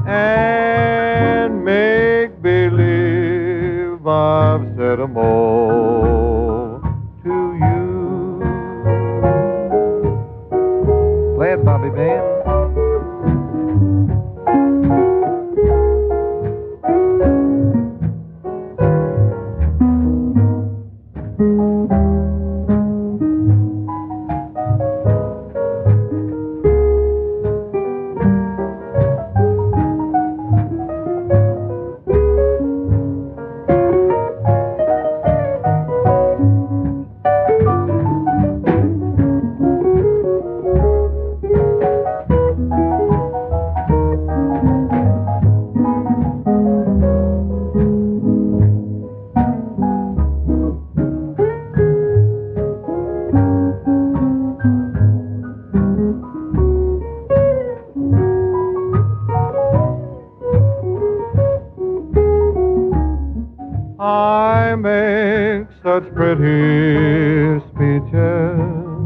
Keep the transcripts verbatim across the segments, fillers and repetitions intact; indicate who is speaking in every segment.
Speaker 1: and make believe I've said 'em all to you. Play it, Bobby Band. I make such pretty speeches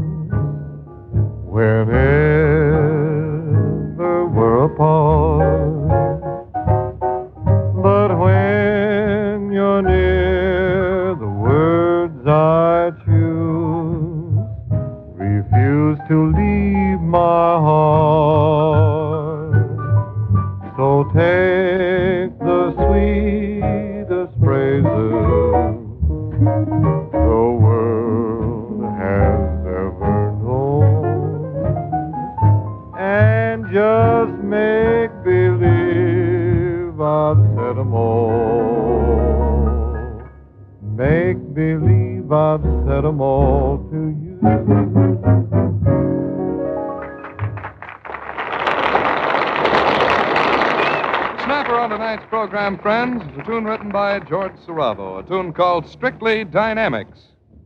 Speaker 1: whenever we're apart, but when you're near, the words I choose refuse to leave my heart. So take the sweetest praises the world has ever known, and just make believe I've said 'em all. Make believe I've said 'em all to you.
Speaker 2: Snapper on tonight's program, friends, is a tune written by George Saravo, a tune called Strictly Dynamics.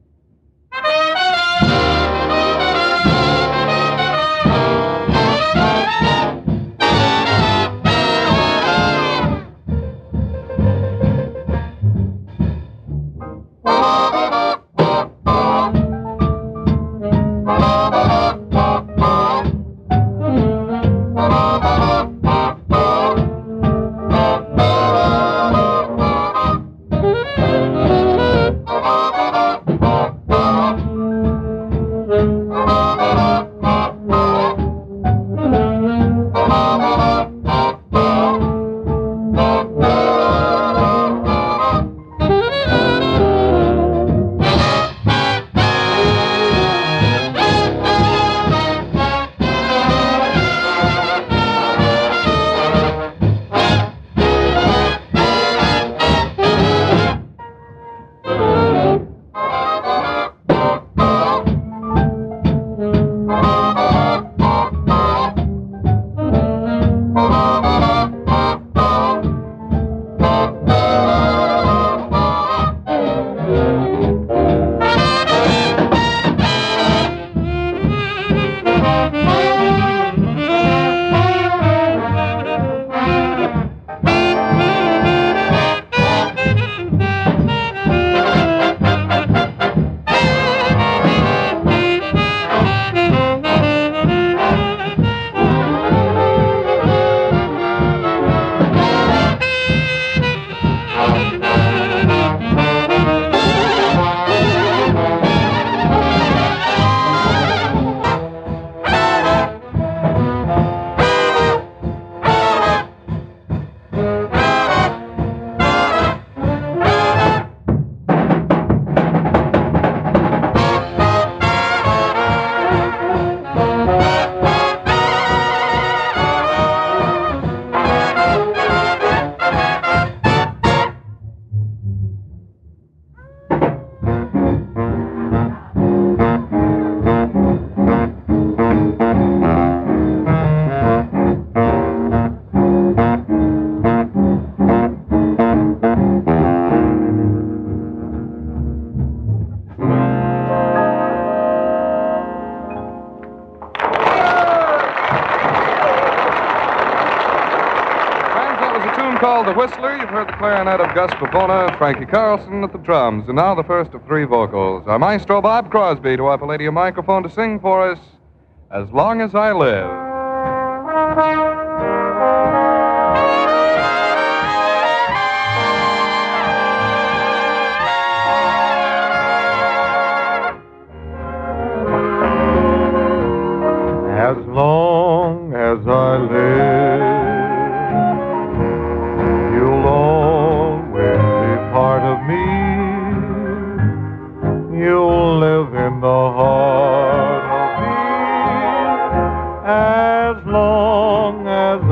Speaker 2: Called The Whistler. You've heard the clarinet of Gus Pavona, Frankie Carlson at the drums, and now the first of three vocals. Our maestro, Bob Crosby, to offer Lady a microphone to sing for us, As Long as I Live.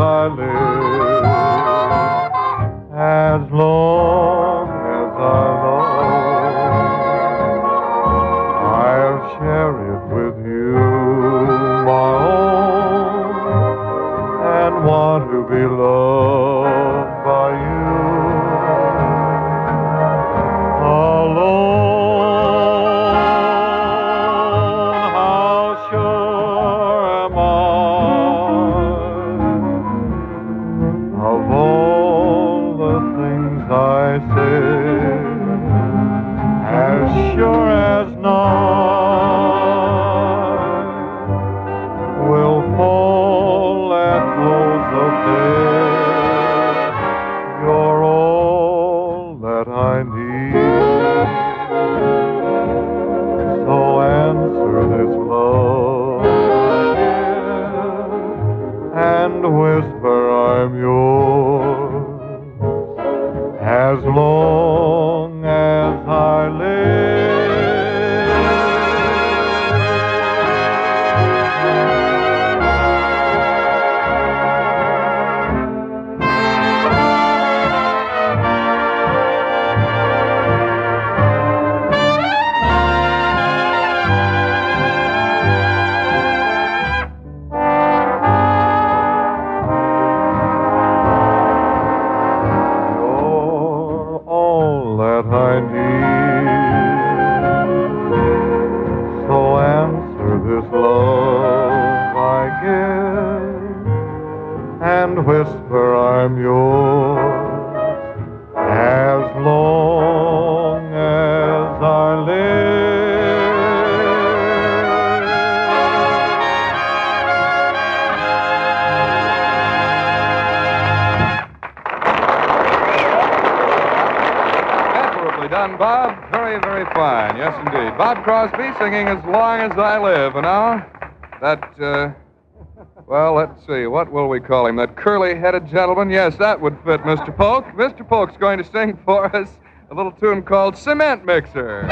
Speaker 1: I live, as long as I love, I'll share it with you, my own, and want to be loved by you. Alone, how sure am I of all the things I say, as sure as night will fall at close of day. You're all that I need. So answer this love and whisper I'm yours, as long as I live. You're all that I need. So answer this love I give and whisper I'm yours, as long as I live.
Speaker 2: Admirably done, Bob. Very, very fine. Yes, indeed. Bob Crosby singing As Long As I Live. And now, that, uh, well, let's see. What will we call him? That curly-headed gentleman? Yes, that would fit Mister Polk. Mister Polk's going to sing for us a little tune called Cement Mixer.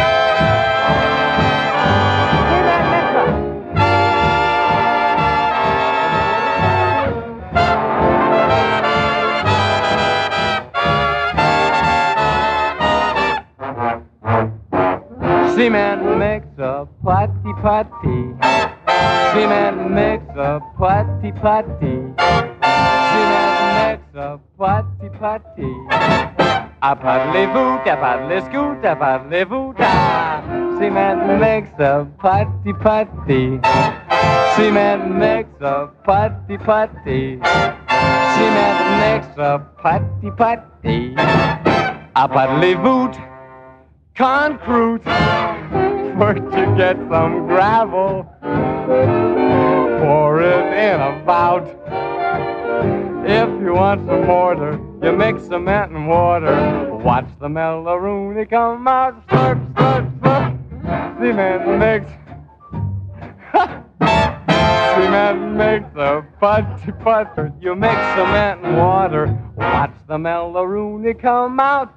Speaker 3: Cement mixer, putty putty. Cement mixer, putty putty. Cement mixer, putty putty. A paddly boot, a paddly scoot, a paddly boot. Cement mixer, putty putty. Cement mixer, putty putty. Cement mixer, putty putty. A paddly boot. Concrete for to get some gravel, pour it in a bout. If you want some mortar, you mix cement and water. Watch the Mellaroonie come out, slurp, slurp, slurp. Cement mix, cement mix a putty putter. You mix cement and water. Watch the Mellaroonie come out.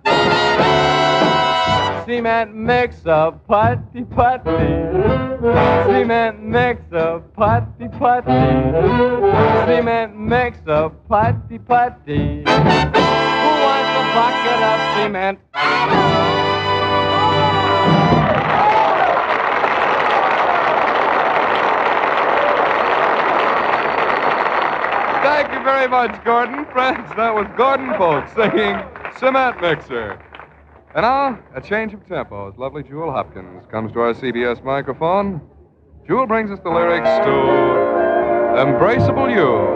Speaker 3: Cement mix a putty putty. Cement mix a putty putty. Cement mix a putty putty. Who wants a bucket of cement?
Speaker 2: Thank you very much, Gordon. Friends, that was Gordon Polk singing Cement Mixer. And now, a change of tempo as lovely Jewel Hopkins comes to our C B S microphone. Jewel brings us the lyrics to Embraceable You.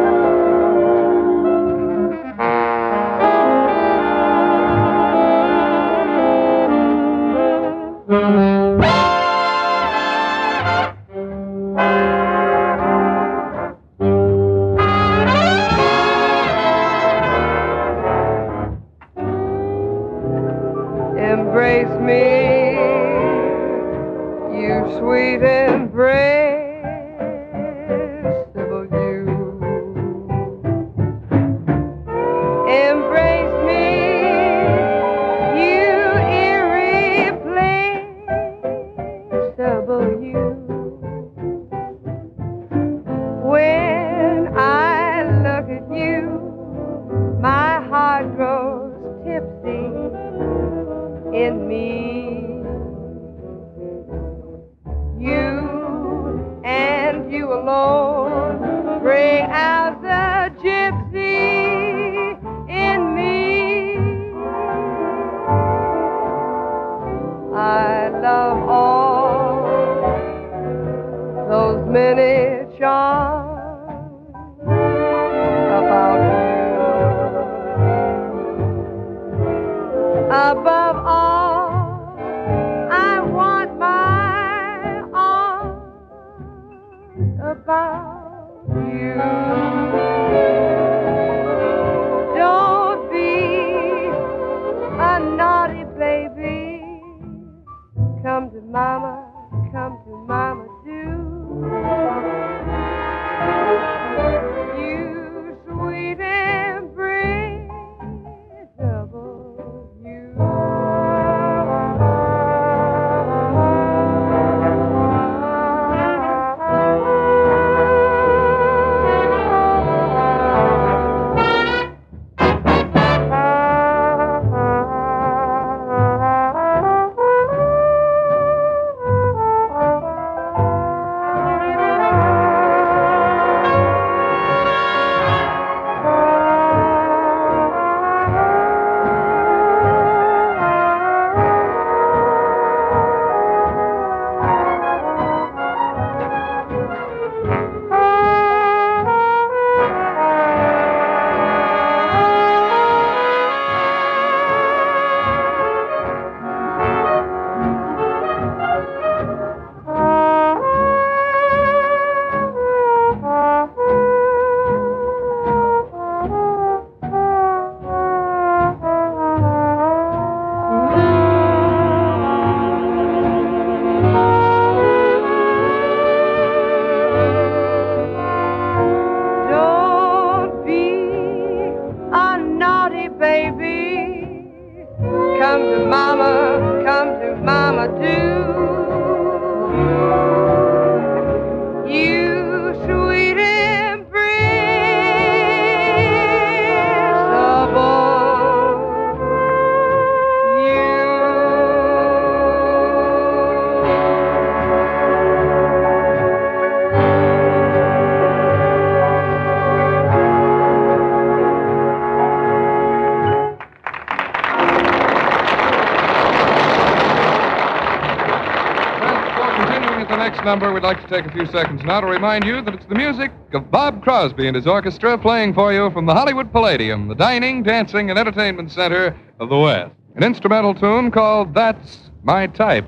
Speaker 4: Embrace me, you sweet embraceable you. baby. Come to mama, come to mama, do. You sweet embrace of all you.
Speaker 2: Next number, we'd like to take a few seconds now to remind you that it's the music of Bob Crosby and his orchestra playing for you from the Hollywood Palladium, the dining, dancing, and entertainment center of the West. An instrumental tune called That's My Type.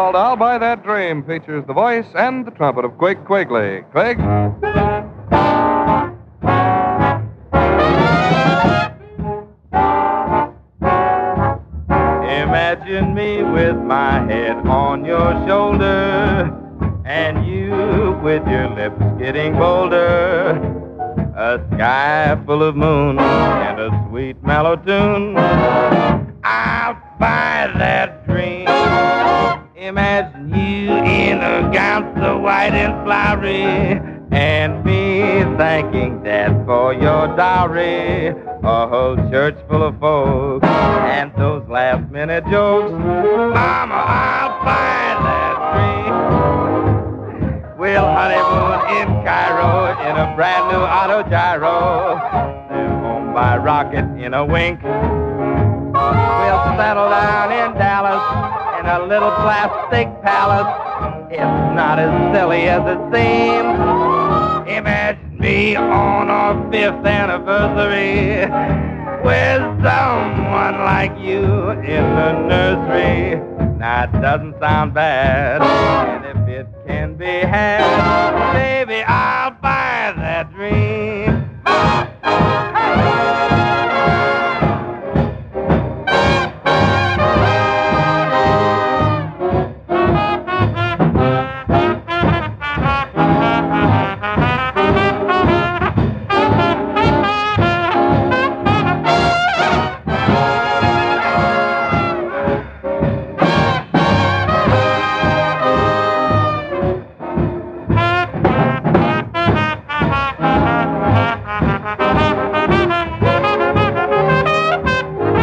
Speaker 2: called I'll Buy That Dream features the voice and the trumpet of Quig Quigley. Quig?
Speaker 3: Imagine me with my head on your shoulder, and you with your lips getting bolder. A sky full of moon and a sweet mellow tune. I'll buy that dream. Imagine you in a gown so white and flowery, and me thanking Dad for your dowry. A whole church full of folks and those last minute jokes. Mama, I'll buy that dream. We'll honeymoon in Cairo in a brand new auto gyro. Then home by rocket in a wink. We'll settle down in Dallas in a little plastic palace. It's not as silly as it seems. Imagine me on our fifth anniversary with someone like you in the nursery. Now, it doesn't sound bad, and if it can be had, baby, I